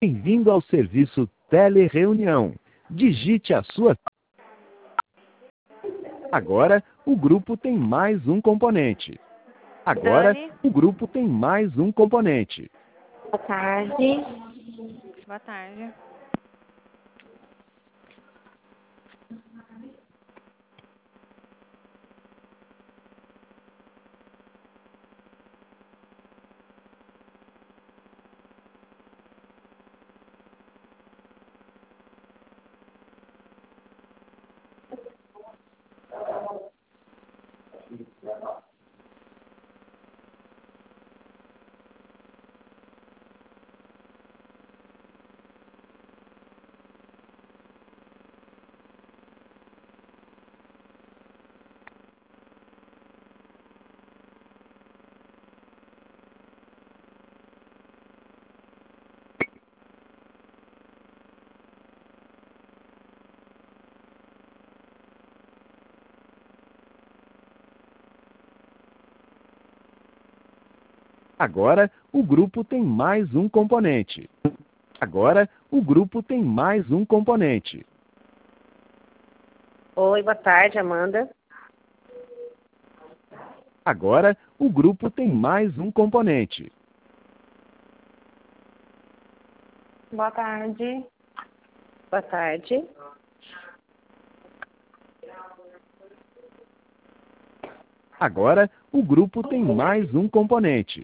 Bem-vindo ao serviço Telereunião. Digite a sua... Agora, o grupo tem mais um componente. Agora, Dani. o grupo tem mais um componente. Boa tarde. Boa tarde. Agora, o grupo tem mais um componente. Agora, o grupo tem mais um componente. Oi, boa tarde, Amanda. Agora, o grupo tem mais um componente. Boa tarde. Boa tarde. Agora, o grupo tem mais um componente.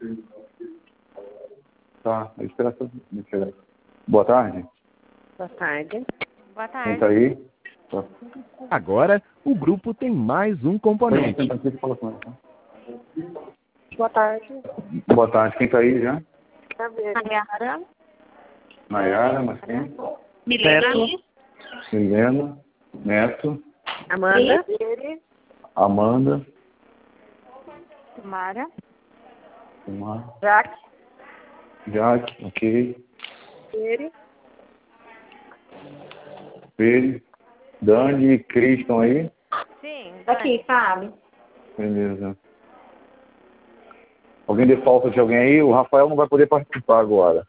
Tá, espera só. Boa tarde. Boa tarde. Boa Quem tarde. tá aí? Tá. Agora, o grupo tem mais um componente. Boa tarde. Boa tarde, quem tá aí já? Nayara. Nayara, mas quem? Milena. Milena, Neto, Amanda. Amanda, Mara. Jaque. Jaque, ok. Pere. Pere, Dani e Cris estão aí? Sim. Aqui, Fábio. Beleza. Alguém dê falta de alguém aí? O Rafael não vai poder participar agora.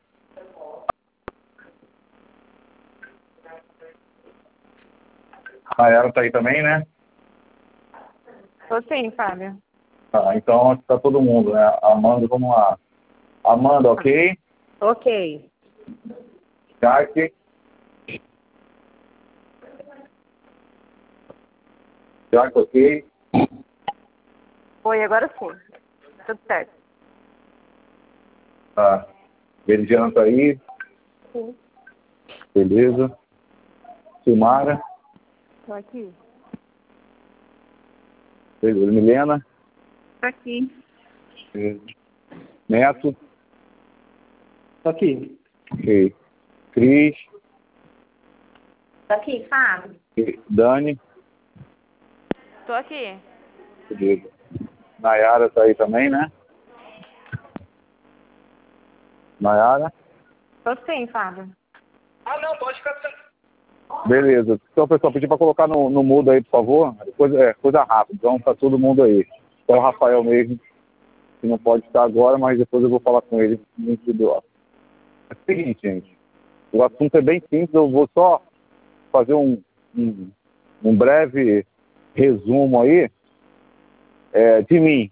A Nayara tá aí também, né? Tô sim, Fábio. Tá, então aqui tá todo mundo, né? Amanda, vamos lá. Amanda, ok? Ok. Jaque. Jaque, ok? Oi, agora sim. Tudo certo. Tá. Veridiana tá aí? Sim. Beleza. Silmara? Tô aqui. Beleza. Milena? Tô aqui. Beleza. Neto? Tô aqui. Ok. Cris? Tô aqui, Fábio. Dani? Tô aqui. Beleza. Nayara tá aí também, né? Nayara? Tô sim, Fábio. Beleza. Então, pessoal, pedir para colocar no mudo aí, por favor. Coisa rápida. Então, tá todo mundo aí. Só o Rafael mesmo, que não pode estar agora, mas depois eu vou falar com ele no individual. É o seguinte, gente. O assunto é bem simples. Eu vou só fazer um breve resumo aí de mim.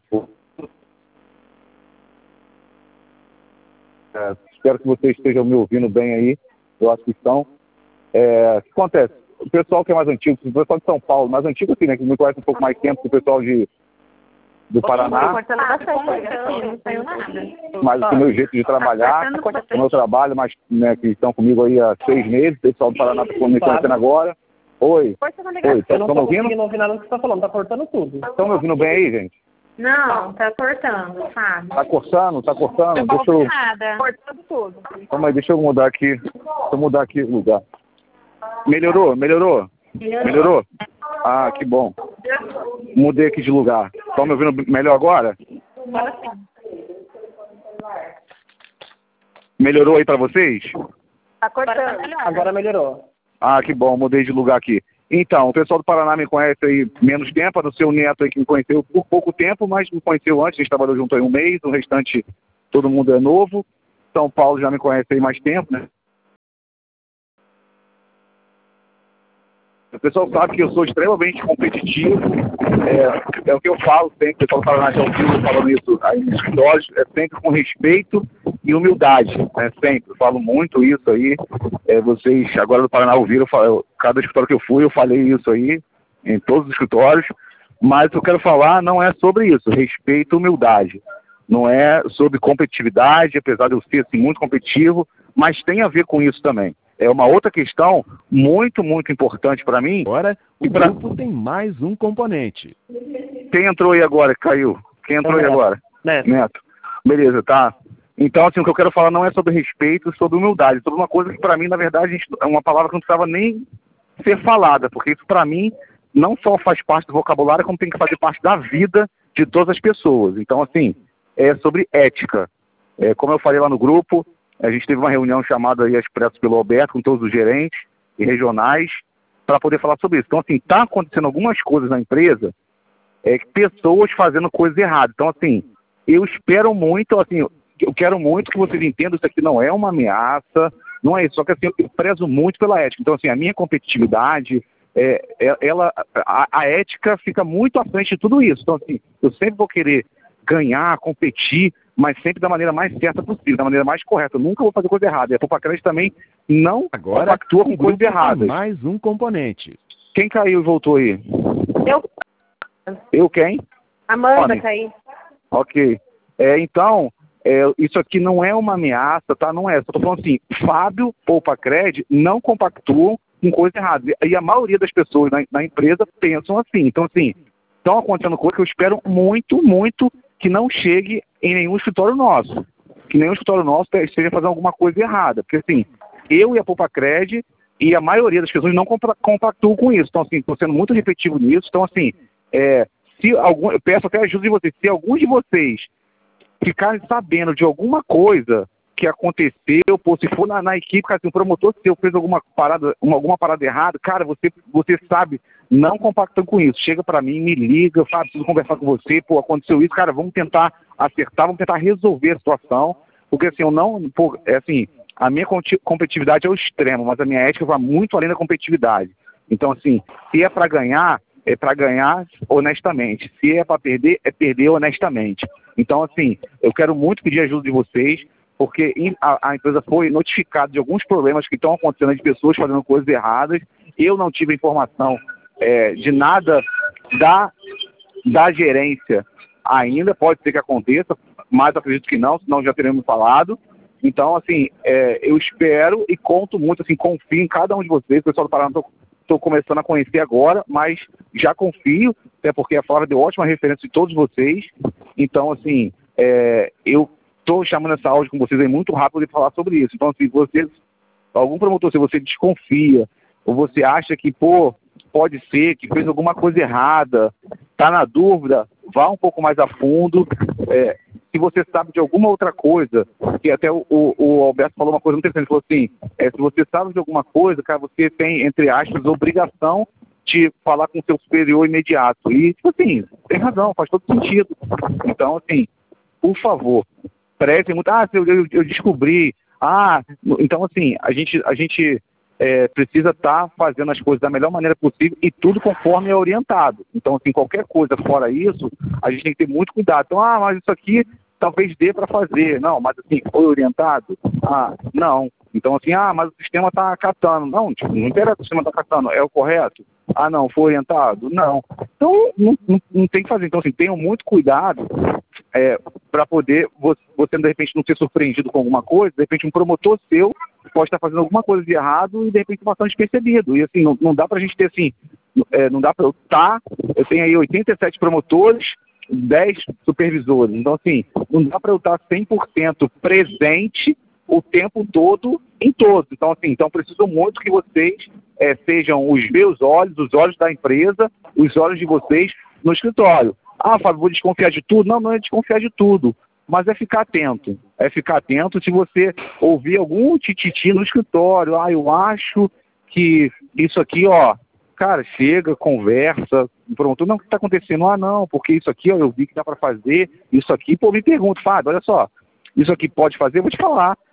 Espero que vocês estejam me ouvindo bem aí. Eu acho que estão. O que acontece? O pessoal que é mais antigo, o pessoal de São Paulo, mais antigo assim, né? Que me conhece um pouco mais tempo que o pessoal do Paraná. Cortando bastante, não saiu nada. Mas o meu jeito de trabalhar, o meu trabalho, mas né, que estão comigo aí há 6 meses, o pessoal do Paraná está me conhecendo agora. Oi. Oi, Eu não estão me tô ouvindo? conseguindo ouvir nada do que você tá falando, tá cortando tudo. Estão me ouvindo bem aí, gente? Não, tá cortando, Fábio. Tá cortando? Tá cortando? Deixa eu... Nada. Cortando tudo. Calma aí, deixa eu mudar aqui. Deixa eu mudar aqui o lugar. Melhorou? Melhorou? Melhorou? Ah, que bom. Mudei aqui de lugar. Estão me ouvindo melhor agora? Agora sim. Melhorou aí pra vocês? Tá cortando. Agora melhorou. Ah, que bom, mudei de lugar aqui. Então, o pessoal do Paraná me conhece aí menos tempo, a não ser o Neto aí que me conheceu por pouco tempo, mas me conheceu antes, a gente trabalhou junto aí um mês, o restante todo mundo é novo. São Paulo já me conhece aí mais tempo, né? O pessoal sabe que eu sou extremamente competitivo, é o que eu falo sempre, o pessoal fala na Jalpino, falando isso aí nos escritórios, é sempre com respeito e humildade, né? Sempre, eu falo muito isso aí, vocês agora do Paraná ouviram, cada escritório que eu fui, eu falei isso aí, em todos os escritórios, mas o que eu quero falar não é sobre isso, respeito e humildade, não é sobre competitividade, apesar de eu ser assim, muito competitivo, mas tem a ver com isso também. É uma outra questão muito, muito importante para mim. Agora, o grupo tem mais um componente. Quem entrou aí agora, caiu? Quem entrou aí agora? Neto. Beleza, tá. Então, assim, o que eu quero falar não é sobre respeito, é sobre humildade. Sobre uma coisa que para mim, na verdade, é uma palavra que não precisava nem ser falada, porque isso para mim não só faz parte do vocabulário, como tem que fazer parte da vida de todas as pessoas. Então, assim, é sobre ética. Como eu falei lá no grupo, a gente teve uma reunião chamada aí Expresso pelo Alberto, com todos os gerentes e regionais, para poder falar sobre isso. Então, assim, está acontecendo algumas coisas na empresa, pessoas fazendo coisas erradas. Então, assim, eu espero muito, assim, eu quero muito que vocês entendam, isso aqui não é uma ameaça, não é isso, só que assim, eu prezo muito pela ética. Então, assim, a minha competitividade, a ética fica muito à frente de tudo isso. Então, assim, eu sempre vou querer ganhar, competir, mas sempre da maneira mais certa possível, da maneira mais correta. Eu nunca vou fazer coisa errada. E a Popacred também não compactua com coisas erradas. Mais um componente. Quem caiu e voltou aí? Eu. Eu quem? Amanda caiu. Ok. Então, isso aqui não é uma ameaça, tá? Não é. Só tô falando assim, Fábio, Popacred não compactuam com coisa errada. E a maioria das pessoas na empresa pensam assim. Então, assim, estão acontecendo coisas que eu espero muito, muito que não chegue em nenhum escritório nosso. Que nenhum escritório nosso esteja fazendo alguma coisa errada. Porque, assim, eu e a Popacred e a maioria das pessoas não compactuam com isso. Então, assim, estou sendo muito repetitivo nisso. Então, assim, eu peço até a ajuda de vocês. Se algum de vocês ficarem sabendo de alguma coisa que aconteceu, se for na equipe, cara, se o promotor seu fez alguma parada errada, cara, você sabe, não compactam com isso. Chega para mim, me liga, fala, preciso conversar com você, aconteceu isso, cara, vamos tentar acertar, vamos tentar resolver a situação, porque assim, a minha competitividade é o extremo, mas a minha ética vai muito além da competitividade. Então, assim, se é para ganhar honestamente. Se é para perder, é perder honestamente. Então, assim, eu quero muito pedir ajuda de vocês, porque a empresa foi notificada de alguns problemas que estão acontecendo de pessoas fazendo coisas erradas. Eu não tive informação de nada da gerência ainda, pode ser que aconteça, mas acredito que não, senão já teremos falado. Então, assim, eu espero e conto muito, assim, confio em cada um de vocês. O pessoal do Paraná estou começando a conhecer agora, mas já confio, até porque a Flávia deu ótima referência de todos vocês. Então, assim, eu estou chamando essa áudio com vocês aí muito rápido para falar sobre isso. Então, assim, algum promotor, se você desconfia, ou você acha que, pode ser que fez alguma coisa errada, está na dúvida, vá um pouco mais a fundo. Se você sabe de alguma outra coisa, que até o Alberto falou uma coisa muito interessante, falou assim, se você sabe de alguma coisa, cara, você tem, entre aspas, obrigação de falar com o seu superior imediato. E, tipo assim, tem razão, faz todo sentido. Então, assim, por favor, preze muito. Eu descobri. Então, assim, a gente precisa estar fazendo as coisas da melhor maneira possível e tudo conforme é orientado. Então, assim, qualquer coisa fora isso, a gente tem que ter muito cuidado. Então, mas isso aqui talvez dê para fazer. Não, mas assim, foi orientado? Não. Então, assim, mas o sistema está catando. Não interessa o sistema está catando, é o correto? Não, foi orientado? Não. Então, não tem que fazer. Então, assim, tenham muito cuidado para poder você, de repente, não ser surpreendido com alguma coisa. De repente, um promotor seu pode estar fazendo alguma coisa de errado e, de repente, passando despercebido. E, assim, não dá para a gente ter, assim, não dá para eu tenho aí 87 promotores, 10 supervisores. Então, assim, não dá para eu estar 100% presente o tempo todo em todos. Então, assim, preciso muito que vocês sejam os meus olhos, os olhos da empresa, os olhos de vocês no escritório. Fábio, vou desconfiar de tudo? Não é desconfiar de tudo, mas é ficar atento. É ficar atento se você ouvir algum tititi no escritório. Eu acho que isso aqui, cara, chega, conversa, pronto, não, o que está acontecendo? Não, porque isso aqui, eu vi que dá para fazer, isso aqui, me pergunta, Fábio, olha só, isso aqui pode fazer, eu vou te falar.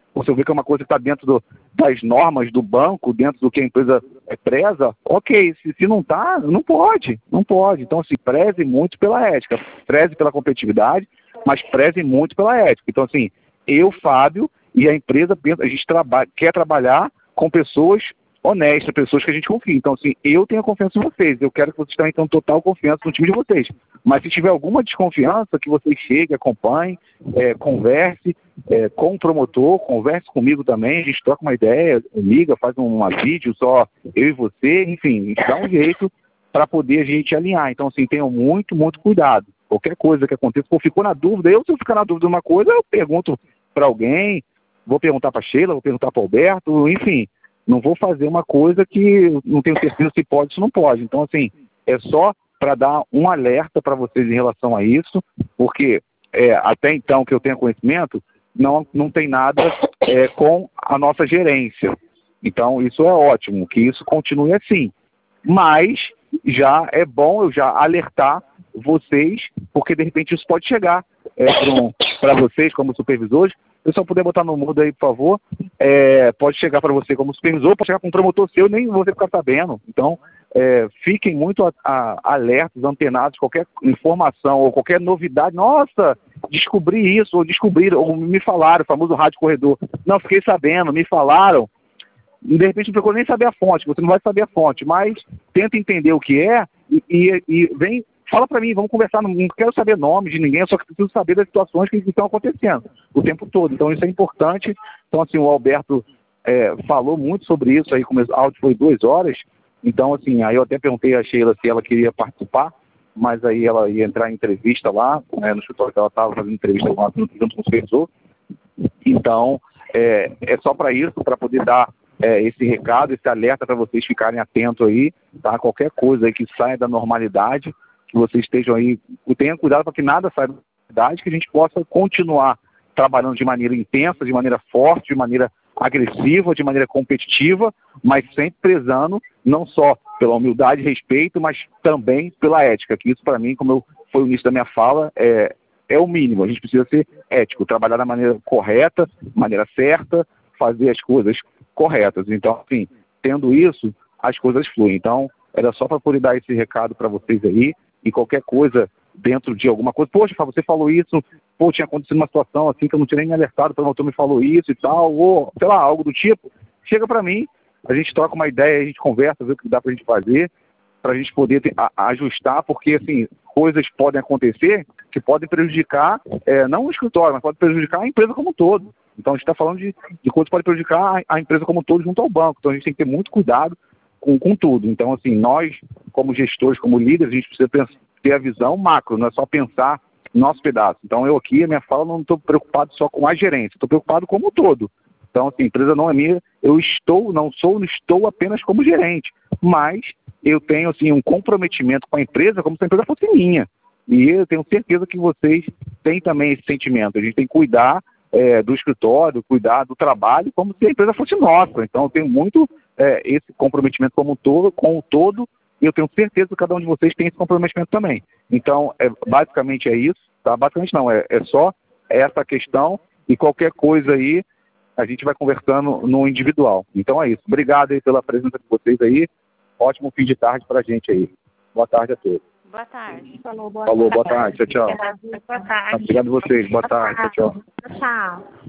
você vê que é uma coisa que está dentro das normas do banco, dentro do que a empresa preza, ok. Se não está, não pode. Então, assim, preze muito pela ética, preze pela competitividade, mas preze muito pela ética. Então, assim, eu, Fábio, e a empresa, a gente quer trabalhar com pessoas honestas, pessoas que a gente confia. Então, assim, eu tenho confiança em vocês, eu quero que vocês também tenham total confiança no time de vocês. Mas se tiver alguma desconfiança, que vocês cheguem, acompanhem, converse com o promotor, converse comigo também, a gente troca uma ideia, liga, faz um vídeo só eu e você, enfim, a gente dá um jeito para poder a gente alinhar. Então, assim, tenham muito, muito cuidado. Qualquer coisa que aconteça, se ficou na dúvida, se eu ficar na dúvida de uma coisa, eu pergunto para alguém, vou perguntar para a Sheila, vou perguntar para o Alberto, enfim, não vou fazer uma coisa que não tenho certeza se pode ou se não pode. Então, assim, é só para dar um alerta para vocês em relação a isso, porque até então que eu tenha conhecimento, não tem nada com a nossa gerência. Então, isso é ótimo, que isso continue assim. Mas já é bom eu já alertar vocês, porque de repente isso pode chegar para vocês como supervisores. Se eu só puder botar no mudo aí, por favor, pode chegar para você como supervisor, pode chegar com um promotor seu, nem você ficar sabendo. Então, fiquem muito alertas, antenados, qualquer informação ou qualquer novidade. Nossa, descobri isso, ou me falaram, o famoso rádio corredor. Não, fiquei sabendo, me falaram. De repente não procura nem saber a fonte, você não vai saber a fonte, mas tenta entender o que é e vem, fala para mim, vamos conversar, não quero saber nome de ninguém, eu só preciso saber das situações que estão acontecendo o tempo todo. Então isso é importante. Então, assim, o Alberto falou muito sobre isso, aí o áudio foi 2 horas, então, assim, aí eu até perguntei a Sheila se ela queria participar, mas aí ela ia entrar em entrevista lá, no escritório que ela estava fazendo entrevista junto com o supervisor. Então, é só para isso, para poder dar esse recado, esse alerta para vocês ficarem atentos aí, tá? Qualquer coisa aí que saia da normalidade, que vocês estejam aí, tenham cuidado para que nada saia da normalidade, que a gente possa continuar trabalhando de maneira intensa, de maneira forte, de maneira agressiva, de maneira competitiva, mas sempre prezando não só pela humildade e respeito, mas também pela ética, que isso para mim, como foi o início da minha fala, é o mínimo. A gente precisa ser ético, trabalhar da maneira correta, maneira certa, fazer as coisas corretas. Então, assim, tendo isso, as coisas fluem. Então, era só para poder dar esse recado para vocês aí, e qualquer coisa dentro de alguma coisa, poxa, você falou isso, tinha acontecido uma situação assim que eu não tinha nem me alertado, o promotor me falou isso e tal, ou, sei lá, algo do tipo, chega para mim, a gente troca uma ideia, a gente conversa, vê o que dá pra gente fazer, pra gente poder ajustar, porque, assim, coisas podem acontecer que podem prejudicar, não o escritório, mas podem prejudicar a empresa como um todo. Então, a gente está falando de coisas que podem prejudicar a empresa como um todo junto ao banco. Então, a gente tem que ter muito cuidado com tudo. Então, assim, nós, como gestores, como líderes, a gente precisa ter a visão macro, não é só pensar no nosso pedaço. Então, eu aqui, a minha fala, não estou preocupado só com a gerência, estou preocupado como um todo. Então, assim, a empresa não é minha, não estou apenas como gerente, mas eu tenho, assim, um comprometimento com a empresa como se a empresa fosse minha. E eu tenho certeza que vocês têm também esse sentimento. A gente tem que cuidar do escritório, cuidar do trabalho como se a empresa fosse nossa. Então, eu tenho muito esse comprometimento com o todo, e eu tenho certeza que cada um de vocês tem esse comprometimento também. Então, basicamente é isso, tá? Basicamente não, é só essa questão, e qualquer coisa aí, a gente vai conversando no individual. Então é isso. Obrigado aí pela presença de vocês aí. Ótimo fim de tarde pra gente aí. Boa tarde a todos. Boa tarde. Falou, boa tarde. Tchau, tchau. Boa tarde. Obrigado a vocês. Boa tarde. Tchau, tchau. Tchau.